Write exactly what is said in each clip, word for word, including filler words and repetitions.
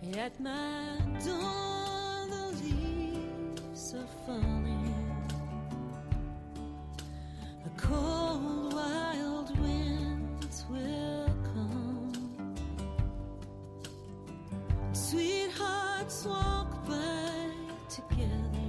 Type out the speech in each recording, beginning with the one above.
At my door the leaves are falling. A cold wild winds will come. Sweethearts walk by together,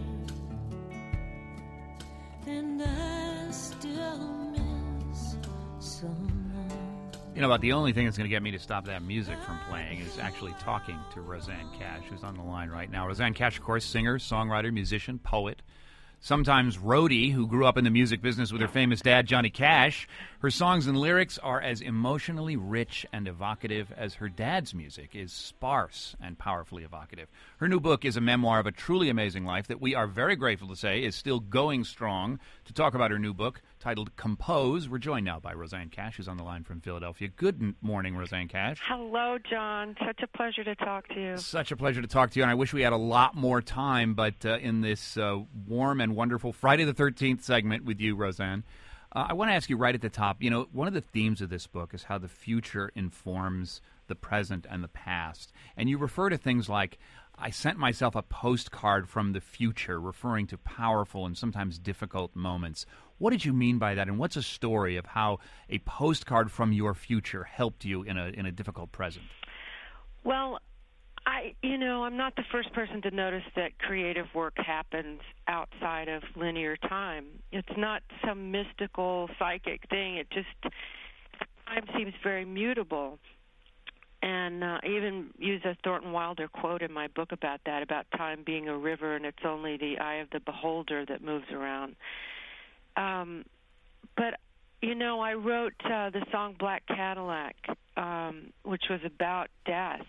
and I still miss someone. You know, about the only thing that's going to get me to stop that music from playing is actually talking to Rosanne Cash, who's on the line right now. Rosanne Cash, of course, singer, songwriter, musician, poet, sometimes roadie, who grew up in the music business with her famous dad, Johnny Cash. Her songs and lyrics are as emotionally rich and evocative as her dad's music is sparse and powerfully evocative. Her new book is a memoir of a truly amazing life that we are very grateful to say is still going strong. To talk about her new book, titled Compose, we're joined now by Rosanne Cash, who's on the line from Philadelphia. Good n- morning, Rosanne Cash. Hello, John. Such a pleasure to talk to you. Such a pleasure to talk to you, and I wish we had a lot more time, but uh, in this uh, warm and wonderful Friday the thirteenth segment with you, Rosanne, uh, I want to ask you right at the top, you know, one of the themes of this book is how the future informs the present and the past, and you refer to things like, I sent myself a postcard from the future, referring to powerful and sometimes difficult moments. What did you mean by that, and what's a story of how a postcard from your future helped you in a in a difficult present? Well, I, you know, I'm not the first person to notice that creative work happens outside of linear time. It's not some mystical, psychic thing. It just, time seems very mutable. And uh, I even use a Thornton Wilder quote in my book about that, about time being a river and it's only the eye of the beholder that moves around. Um, but, you know, I wrote uh, the song Black Cadillac, um, which was about death,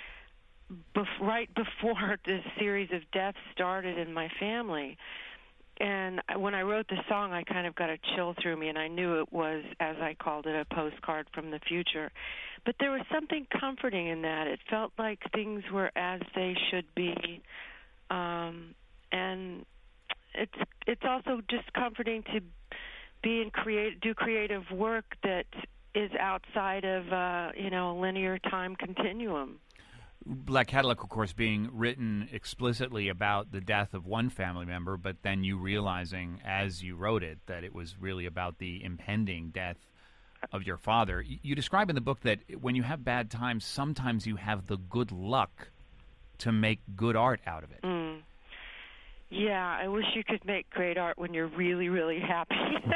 bef- right before this series of deaths started in my family. And when I wrote the song, I kind of got a chill through me, and I knew it was, as I called it, a postcard from the future. But there was something comforting in that. It felt like things were as they should be. Um, and it's it's also just comforting to be in create do creative work that is outside of uh, you know a linear time continuum. Black Cadillac, of course, being written explicitly about the death of one family member, but then you realizing as you wrote it that it was really about the impending death of your father. You describe in the book that when you have bad times, sometimes you have the good luck to make good art out of it. Mm. Yeah, I wish you could make great art when you're really, really happy.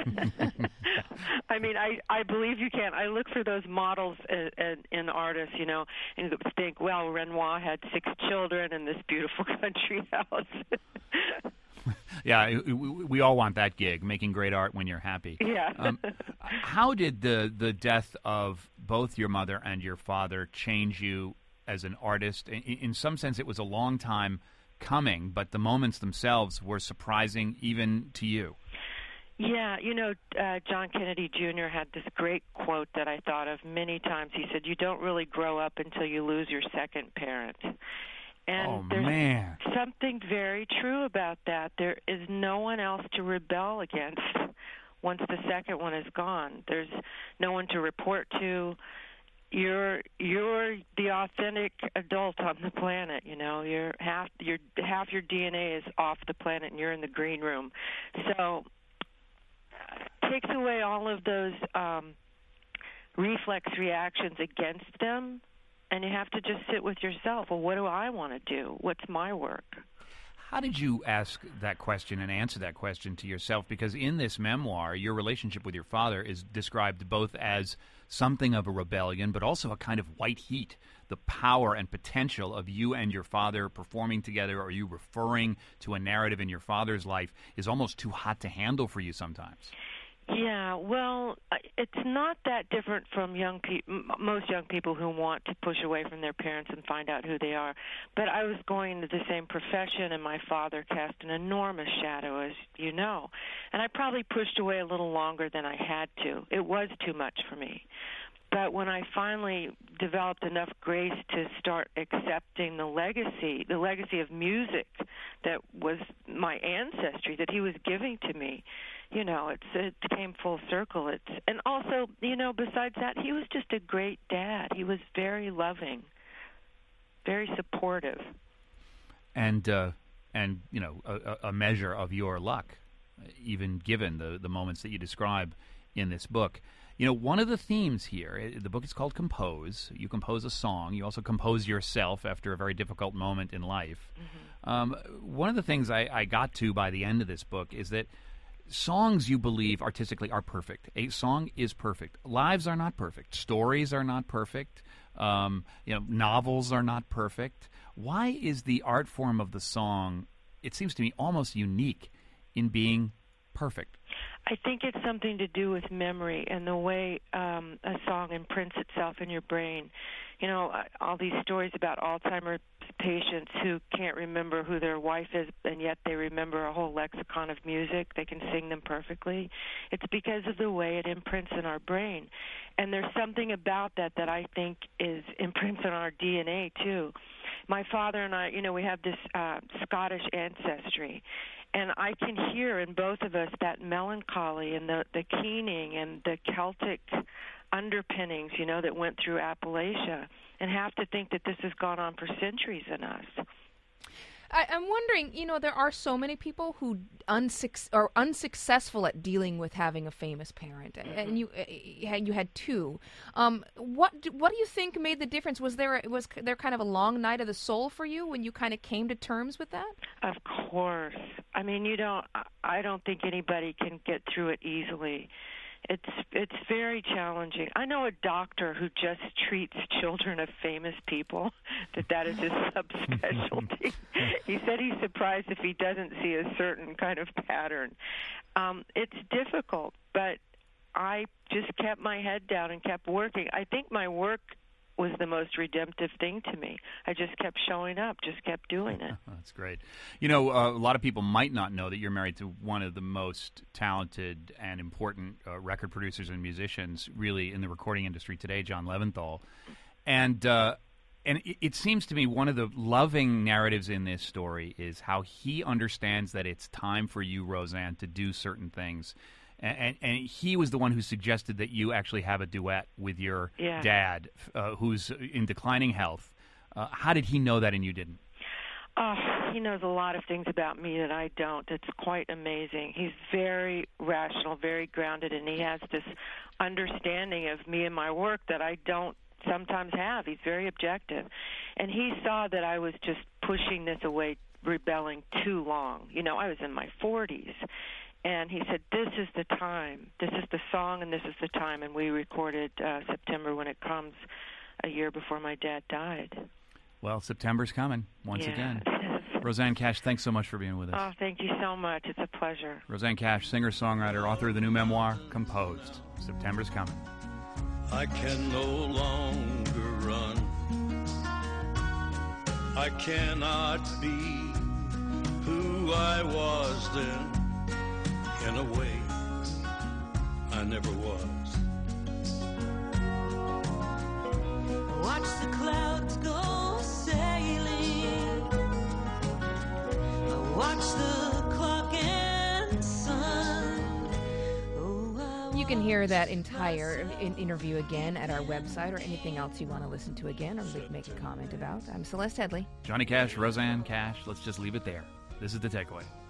I mean, I, I believe you can. I look for those models in, in, in artists, you know, and think, well, Renoir had six children in this beautiful country house. Yeah, we, we all want that gig, making great art when you're happy. Yeah. um, how did the, the death of both your mother and your father change you as an artist? In, in some sense, it was a long time coming, but the moments themselves were surprising even to you. Yeah, you know, uh, John Kennedy Junior had this great quote that I thought of many times. He said, you don't really grow up until you lose your second parent. And oh, there's man. something very true about that. There is no one else to rebel against once the second one is gone. There's no one to report to. You're you're the authentic adult on the planet. You know, you're half your half your D N A is off the planet, and you're in the green room. So it takes away all of those um, reflex reactions against them, and you have to just sit with yourself. Well, what do I want to do? What's my work? How did you ask that question and answer that question to yourself? Because in this memoir, your relationship with your father is described both as something of a rebellion, but also a kind of white heat, the power and potential of you and your father performing together, or you referring to a narrative in your father's life is almost too hot to handle for you sometimes. Yeah, well, it's not that different from young people, most young people who want to push away from their parents and find out who they are. But I was going into the same profession, and my father cast an enormous shadow, as you know. And I probably pushed away a little longer than I had to. It was too much for me. But when I finally developed enough grace to start accepting the legacy, the legacy of music that was my ancestry, that he was giving to me, you know, it's, it came full circle. It's, and also, you know, besides that, he was just a great dad. He was very loving. very supportive. And, uh, and you know, a, a measure of your luck, even given the, the moments that you describe in this book. You know, one of the themes here, the book is called Compose. You compose a song. You also compose yourself after a very difficult moment in life. Mm-hmm. Um, one of the things I, I got to by the end of this book is that songs, you believe, artistically are perfect. A song is perfect. Lives are not perfect. Stories are not perfect. Um, you know, novels are not perfect. Why is the art form of the song, it seems to me, almost unique in being perfect? I think it's something to do with memory and the way um, a song imprints itself in your brain. You know, all these stories about Alzheimer's patients who can't remember who their wife is, and yet they remember a whole lexicon of music. They can sing them perfectly. It's because of the way it imprints in our brain. And there's something about that that I think is imprints in our D N A, too. My father and I, you know, we have this uh, Scottish ancestry. And I can hear in both of us that melancholy and the, the keening and the Celtic underpinnings, you know, that went through Appalachia, and have to think that this has gone on for centuries in us. I, I'm wondering, you know, there are so many people who unsuc- are unsuccessful at dealing with having a famous parent, mm-hmm. and you uh, you had two. Um, what do, what do you think made the difference? Was there was there kind of a long night of the soul for you when you kind of came to terms with that? Of course. I mean, you don't. I don't think anybody can get through it easily. It's it's very challenging. I know a doctor who just treats children of famous people, that that is his subspecialty. He said he's surprised if he doesn't see a certain kind of pattern. Um, it's difficult, but I just kept my head down and kept working. I think my work was the most redemptive thing to me. I just kept showing up, just kept doing it. That's great. You know, uh, a lot of people might not know that you're married to one of the most talented and important uh, record producers and musicians really in the recording industry today, John Leventhal. And uh, and it, it seems to me one of the loving narratives in this story is how he understands that it's time for you, Roseanne, to do certain things. And, and he was the one who suggested that you actually have a duet with your yeah. dad, uh, who's in declining health. Uh, how did he know that and you didn't? Oh, he knows a lot of things about me that I don't. It's quite amazing. He's very rational, very grounded, and he has this understanding of me and my work that I don't sometimes have. He's very objective. And he saw that I was just pushing this away, rebelling too long. You know, I was in my forties. And he said, this is the time. This is the song, and this is the time. And we recorded uh, September When It Comes, a year before my dad died. Well, September's coming once yeah, again. it is. Roseanne Cash, thanks so much for being with us. Oh, thank you so much. It's a pleasure. Roseanne Cash, singer-songwriter, author of the new memoir, Composed. September's coming. I can no longer run. I cannot be who I was then. In a way, I never was. Watch the clouds go sailing. Watch the clock and sun. Oh, you can hear that entire in- interview again at our website, or anything else you want to listen to again or make a comment about. I'm Celeste Headlee. Johnny Cash, Roseanne Cash, let's just leave it there. This is The Takeaway.